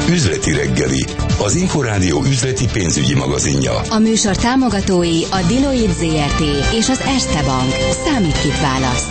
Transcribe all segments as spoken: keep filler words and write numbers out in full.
Üzleti reggeli, az Inforádió üzleti pénzügyi magazinja. A műsor támogatói a Deloitte zé er té és az Erste Bank. Számít, kit választ.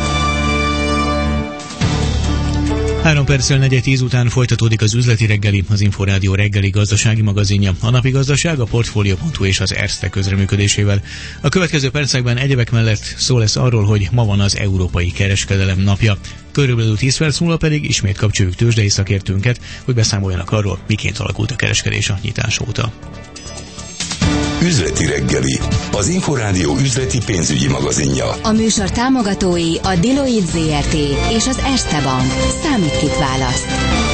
Három perccel negyed tíz után folytatódik az üzleti reggeli, az Inforádió reggeli gazdasági magazinja. A napi gazdaság a Portfolio pont hu és az Erste közreműködésével. A következő percekben egyebek mellett szó lesz arról, hogy ma van az Európai Kereskedelem napja. Körülbelül tíz perc múlva pedig ismét kapcsoljuk tőzsdei szakértőnket, hogy beszámoljanak arról, miként alakult a kereskedés a nyitás óta. Üzleti reggeli, az Inforádió üzleti pénzügyi magazinja. A műsor támogatói a Deloitte zé er té és az Erste Bank. Számít, kit választ.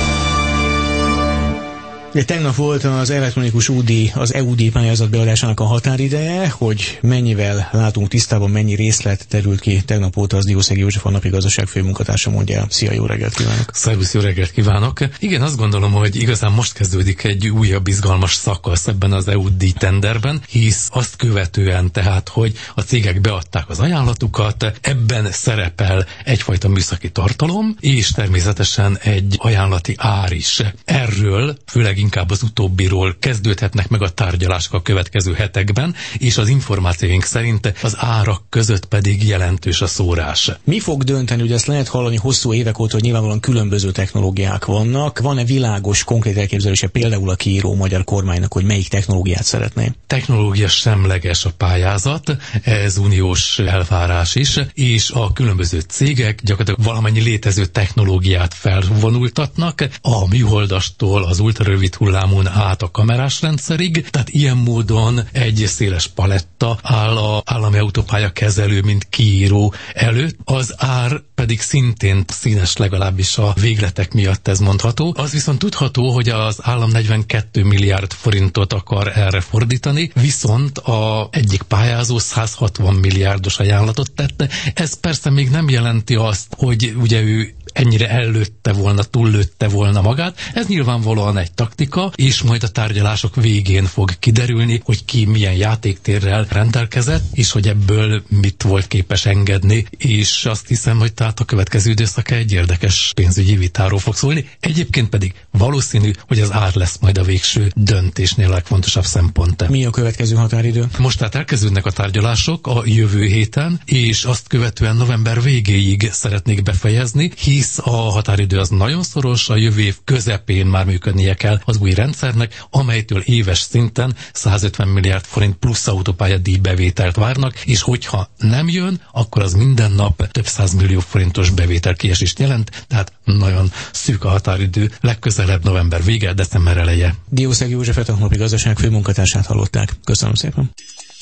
Tegnap volt az elektronikus útdíj, az é u díj pályázat beadásának a határideje, hogy mennyivel látunk tisztában, mennyi részlet terült ki tegnap óta, az Diószegi József, a napi gazdaság főmunkatársa mondja el. Szia, jó reggelt kívánok! Szervusz, jó reggelt kívánok! Igen, azt gondolom, hogy igazán most kezdődik egy újabb izgalmas szakasz ebben az é u díj tenderben, hisz azt követően tehát, hogy a cégek beadták az ajánlatukat, ebben szerepel egyfajta műszaki tartalom, és természetesen egy ajánlati ár is. Erről, főleg inkább az utóbbiról kezdődhetnek meg a tárgyalások a következő hetekben, és az információink szerint az árak között pedig jelentős a szórás. Mi fog dönteni, hogy ezt lehet hallani hosszú évek óta, hogy nyilvánvalóan különböző technológiák vannak. Van-e világos, konkrét elképzelése például a kiíró magyar kormánynak, hogy melyik technológiát szeretné? Technológia semleges a pályázat, ez uniós elvárás is, és a különböző cégek gyakorlatilag valamennyi létező technológiát felvonultatnak, a műholdastól az ultrarövid hullámon át a kamerás rendszerig, tehát ilyen módon egy széles paletta áll az állami autópálya kezelő, mint kiíró előtt, az ár pedig szintén színes, legalábbis a végletek miatt ez mondható. Az viszont tudható, hogy az állam negyvenkét milliárd forintot akar erre fordítani, viszont a egyik pályázó száz hatvan milliárdos ajánlatot tette. Ez persze még nem jelenti azt, hogy ugye ő ennyire ellőtte volna, túllőtte volna magát. Ez nyilvánvalóan egy taktika, és majd a tárgyalások végén fog kiderülni, hogy ki milyen játéktérrel rendelkezett, és hogy ebből mit volt képes engedni, és azt hiszem, hogy tehát a következő időszak egy érdekes pénzügyi vitáról fog szólni. Egyébként pedig valószínű, hogy az ár lesz majd a végső döntésnél a legfontosabb szempont. Mi a következő határidő? Most tehát elkezdődnek a tárgyalások a jövő héten, és azt követően november végéig szeretnék befejezni, hisz a határidő az nagyon szoros, a jövő év közepén már működnie kell az új rendszernek, amelytől éves szinten százötven milliárd forint plusz autópálya díjbevételt várnak, és hogyha nem jön, akkor az minden nap több száz millió forintos bevételkiesést jelent, tehát nagyon szűk a határidő, legközelebb november vége, december eleje. Diószegi Józsefet, a napi gazdaság főmunkatársát hallották. Köszönöm szépen.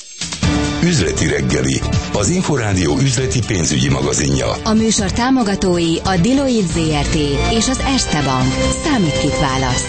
Üzleti reggeli, az Inforádió üzleti pénzügyi magazinja. A műsor támogatói a Deloitte zé er té és az Erste Bank. Számít, kit választ.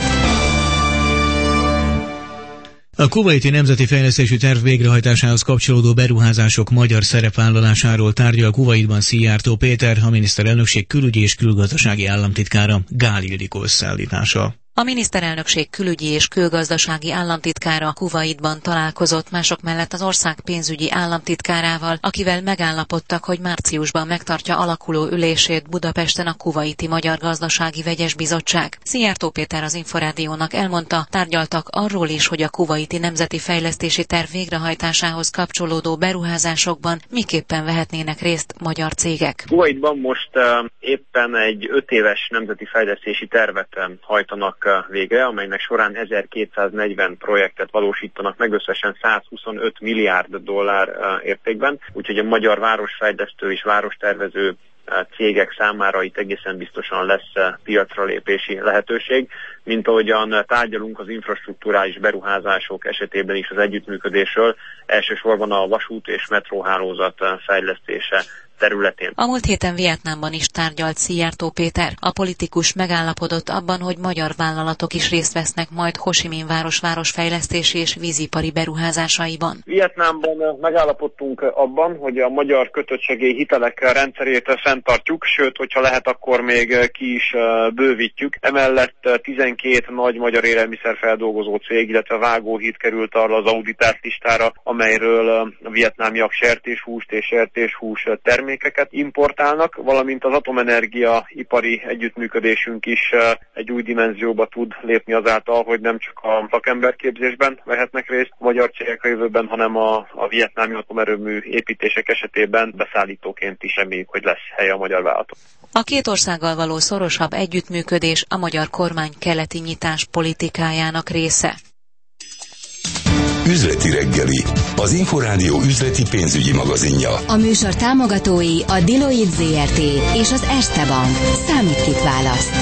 A kuvaiti nemzeti fejlesztési terv végrehajtásához kapcsolódó beruházások magyar szerepvállalásáról tárgyal Kuvaitban Szijjártó Péter, a miniszterelnökség külügyi és külgazdasági államtitkára Gál Ildikó összeállítása. A miniszterelnökség külügyi és külgazdasági államtitkára Kuvaitban találkozott mások mellett az ország pénzügyi államtitkárával, akivel megállapodtak, hogy márciusban megtartja alakuló ülését Budapesten a Kuvaiti Magyar Gazdasági Vegyes Bizottság. Szijjártó Péter az Inforádiónak elmondta, tárgyaltak arról is, hogy a Kuvaiti Nemzeti Fejlesztési Terv végrehajtásához kapcsolódó beruházásokban miképpen vehetnének részt magyar cégek. Kuvaitban most uh, éppen egy öt éves nemzeti fejlesztési tervet uh, hajtanak végre, amelynek során ezerkétszáznegyven projektet valósítanak meg összesen százhuszonöt milliárd dollár értékben, úgyhogy a magyar városfejlesztő és várostervező cégek számára itt egészen biztosan lesz piacra lépési lehetőség, mint ahogyan tárgyalunk az infrastrukturális beruházások esetében is az együttműködésről, elsősorban a vasút és metróhálózat fejlesztése területén. A múlt héten Vietnámban is tárgyalt Szijjártó Péter. A politikus megállapodott abban, hogy magyar vállalatok is részt vesznek majd Ho Chi Minh város városfejlesztési és vízipari beruházásaiban. Vietnámban megállapodtunk abban, hogy a magyar kötöttsegély hitelek rendszerét fenntartjuk, sőt, hogyha lehet, akkor még ki is bővítjük. Emellett tizenkét nagy magyar élelmiszerfeldolgozó cég, illetve vágóhíd került arra az auditált listára, amelyről a vietnámiak sertéshúst és sertéshús termékeket termékeket importálnak, valamint az atomenergia ipari együttműködésünk is egy új dimenzióba tud lépni azáltal, hogy nem csak a szakemberképzésben vehetnek részt a magyar cégek a jövőben, hanem a, a vietnámi atomerőmű építések esetében beszállítóként is reméljük, hogy lesz helye a magyar vállalatok. A két országgal való szorosabb együttműködés a magyar kormány keleti nyitás politikájának része. Üzleti reggeli, az Inforádió üzleti pénzügyi magazinja. A műsor támogatói a Deloitte zé er té és az Erste Bank. Számít kit választ.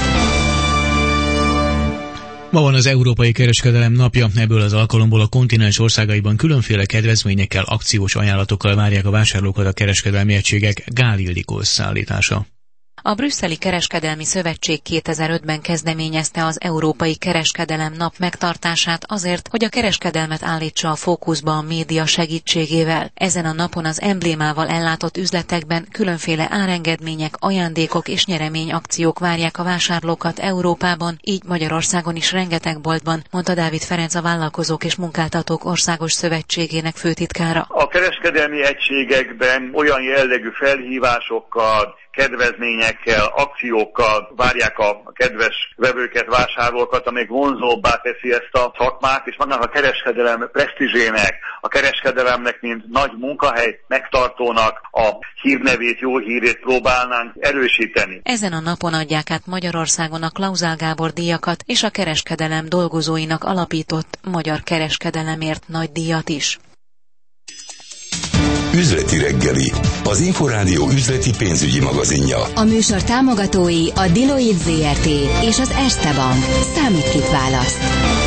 Ma van az Európai Kereskedelem napja, ebből az alkalomból a kontinens országaiban különféle kedvezményekkel, akciós ajánlatokkal várják a vásárlókat a kereskedelmi egységek Gál Ildikó összeállítása. A Brüsszeli Kereskedelmi Szövetség kétezer-ötben kezdeményezte az Európai Kereskedelem nap megtartását azért, hogy a kereskedelmet állítsa a fókuszba a média segítségével. Ezen a napon az emblémával ellátott üzletekben különféle árengedmények, ajándékok és nyereményakciók várják a vásárlókat Európában, így Magyarországon is rengeteg boltban, mondta Dávid Ferenc, a Vállalkozók és Munkáltatók Országos Szövetségének főtitkára. A kereskedelmi egységekben olyan jellegű felhívásokkal, kedvezményekkel, akciókkal várják a kedves vevőket, vásárlókat, amelyek vonzóbbá teszi ezt a szakmát, és magának a kereskedelem presztízsének, a kereskedelemnek, mint nagy munkahely megtartónak a hírnevét, jó hírét próbálnánk erősíteni. Ezen a napon adják át Magyarországon a Klauzál Gábor díjakat és a kereskedelem dolgozóinak alapított Magyar Kereskedelemért nagy díjat is. Üzleti reggeli, az Inforádió üzleti pénzügyi magazinja. A műsor támogatói a Deloitte zé er té és az Erste Bank. Számít kit választ.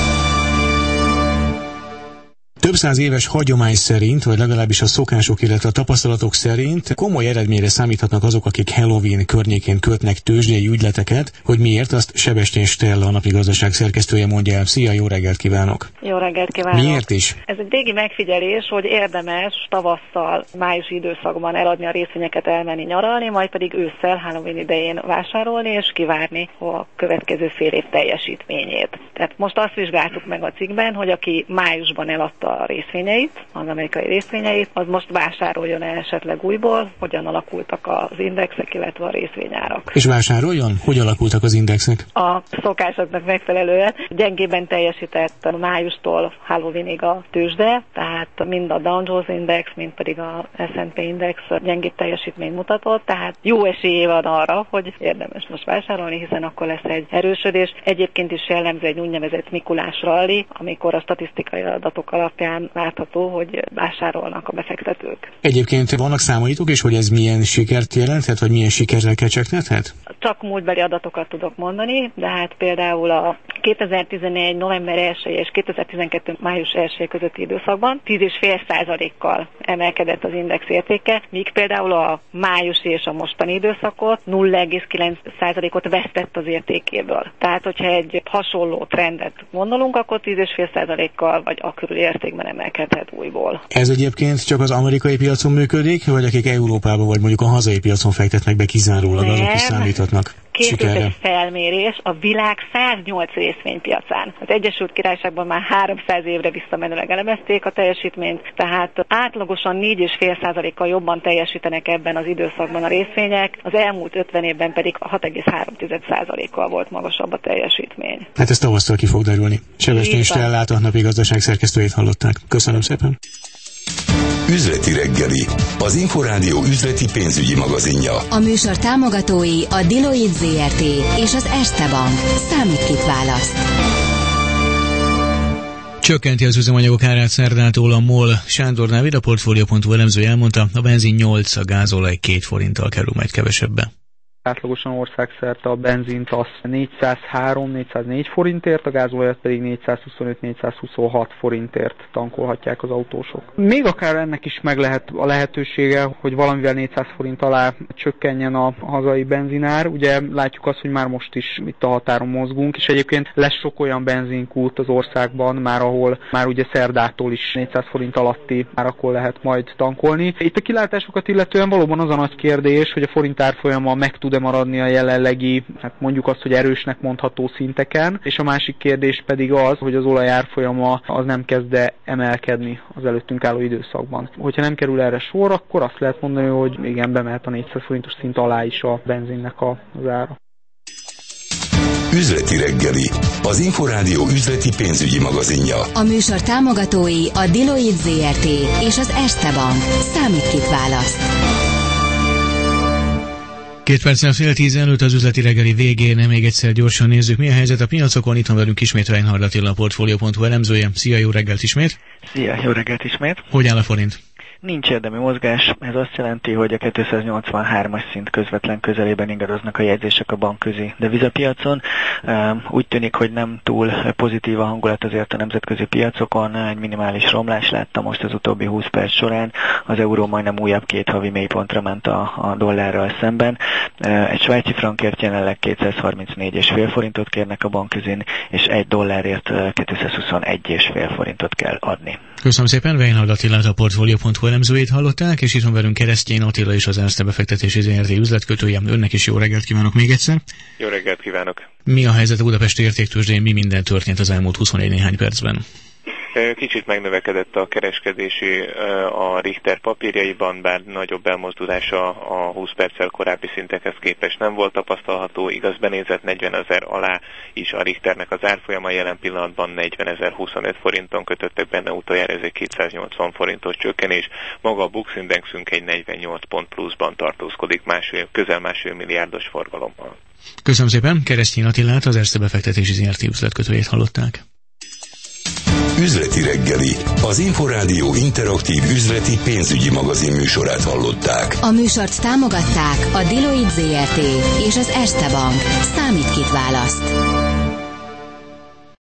Több száz éves hagyomány szerint, vagy legalábbis a szokások, illetve a tapasztalatok szerint komoly eredményre számíthatnak azok, akik Halloween környékén kötnek tőzsdei ügyleteket. Hogy miért, azt Sebestyén Stella, a Napi Gazdaság szerkesztője mondja el. Szia, jó reggelt kívánok! Jó reggelt kívánok! Miért is? Ez egy régi megfigyelés, hogy érdemes tavasszal, májusi időszakban eladni a részvényeket, elmenni nyaralni, majd pedig ősszel, Halloween idején vásárolni és kivárni a következő fél év teljesítményét. Tehát most azt vizsgáltuk meg a cikkben, hogy aki májusban eladta a részvényeit, az amerikai részvényeit, az most vásároljon el esetleg újból, hogyan alakultak az indexek, illetve a részvényárak. És vásároljon? Hogy alakultak az indexek? A szokásoknak megfelelően gyengében teljesített májustól Halloweenig a tőzsde, tehát mind a Dow Jones Index, mind pedig a es and pé Index gyengébb teljesítményt mutatott, tehát jó esélye van arra, hogy érdemes most vásárolni, hiszen akkor lesz egy erősödés. Egyébként is jellemző egy úgynevezett Mikulás ralli, amikor a statisztikai adatok alapján látható, hogy vásárolnak a befektetők. Egyébként vannak számaitok is, hogy ez milyen sikert jelenthet, vagy milyen sikerrel kecsegtethet? Csak múltbeli adatokat tudok mondani, de hát például a kétezer-tizenegy november elseje és kétezer-tizenkettő május elseje közötti időszakban tíz egész öt százalékkal emelkedett az index értéke, míg például a májusi és a mostani időszakot nulla egész kilenc százalékot vesztett az értékéből. Tehát, hogyha egy hasonló trendet gondolunk, akkor tíz egész öt százalékkal vagy a körül értékben emelkedhet újból. Ez egyébként csak az amerikai piacon működik, vagy akik Európában vagy mondjuk a hazai piacon fektetnek be kizárólag, azok is számíthatnak? Készült egy felmérés a világ száznyolc részvénypiacán. Az Egyesült Királyságban már háromszáz évre visszamenőleg elemezték a teljesítményt, tehát átlagosan négy egész öt százalékkal jobban teljesítenek ebben az időszakban a részvények, az elmúlt ötven évben pedig hat egész három százalékkal volt magasabb a teljesítmény. Hát ez tavasztól ki fog derülni. Sebestyén Stellát, a Napi Gazdaság szerkesztőjét hallották. Köszönöm szépen. Üzleti reggeli, az Inforádió üzleti pénzügyi magazinja. A műsor támogatói a Deloitte zé er té és az Erste Bank. Számít kit választ. Csökkenti az üzemanyagok árát szerdától a MOL. Sándor Dávid, a Portfolio pont hu elemzője elmondta, a benzin nyolc, a gázolaj két forinttal kerül majd kevesebbe. Átlagosan országszerte a benzint az négyszázhárom négyszáznégy forintért, a gázolajat pedig négyszázhuszonöt négyszázhuszonhat forintért tankolhatják az autósok. Még akár ennek is meg lehet a lehetősége, hogy valamivel négyszáz forint alá csökkenjen a hazai benzinár. Ugye látjuk azt, hogy már most is itt a határon mozgunk, és egyébként lesz sok olyan benzinkút az országban már, ahol már ugye szerdától is négyszáz forint alatti árakon lehet majd tankolni. Itt a kilátásokat illetően valóban az a nagy kérdés, hogy a forint árfolyama meg tud tud-e maradni a jelenlegi, hát mondjuk azt, hogy erősnek mondható szinteken, és a másik kérdés pedig az, hogy az olaj árfolyama az nem kezd-e emelkedni az előttünk álló időszakban. Hogyha nem kerül erre sor, akkor azt lehet mondani, hogy igen, bemehet a négyszáz forintos szint alá is a benzinnek az ára. Üzleti reggeli, az Inforádió üzleti pénzügyi magazinja. A műsor támogatói a Deloitte zé er té és az Erste Bank. Számít-kit választ. Két perccel fél tíz előtt az üzleti reggeli végén még egyszer gyorsan nézzük, mi a helyzet a piacokon. Itt van velünk ismét Weinhard Attila, a Portfolio pont hu elemzője. Szia, jó reggelt ismét! Szia, jó reggelt ismét! Hogy áll a forint? Nincs érdemi mozgás, ez azt jelenti, hogy a kétszáznyolcvanhármas szint közvetlen közelében ingadoznak a jegyzések a bankközi devizapiacon. Úgy tűnik, hogy nem túl pozitív a hangulat azért a nemzetközi piacokon, egy minimális romlás láttam most az utóbbi húsz perc során, az euró majdnem újabb két havi mélypontra ment a, a dollárral szemben. Egy svájci frankért jelenleg kétszázharmincnégy egész öt forintot kérnek a bankközin, és egy dollárért kétszázhuszonegy egész öt forintot kell adni. Köszönöm szépen, Weinhard Attilát, a Portfolio pont hu elemzőjét hallották, és itt van velünk Keresztény Attila és az Erste befektetési zé er té üzletkötője. Önnek is jó reggelt kívánok még egyszer. Jó reggelt kívánok. Mi a helyzet a Budapesti Értéktőzsdén, mi minden történt az elmúlt huszonegy néhány percben? Kicsit megnövekedett a kereskedési a Richter papírjaiban, bár nagyobb elmozdulása a húsz perccel korábbi szintekhez képest nem volt tapasztalható. Igaz, benézett negyvenezer alá is a Richternek az árfolyama, jelen pillanatban negyvenezer huszonöt forinton kötöttek benne utoljára, ez egy kétszáznyolcvan forintos csökkenés. Maga a Bux Indexünk egy negyvennyolc pont pluszban tartózkodik, másfél, közel másfél milliárdos forgalommal. Köszönöm szépen, Keresztény Attilát, az Erste befektetési zé er té üzletkötőjét hallották. Üzleti reggeli, az Inforádió interaktív üzleti pénzügyi magazin műsorát hallották. A műsort támogatták a Deloitte zé er té és az Erste Bank. Számít-kit választ.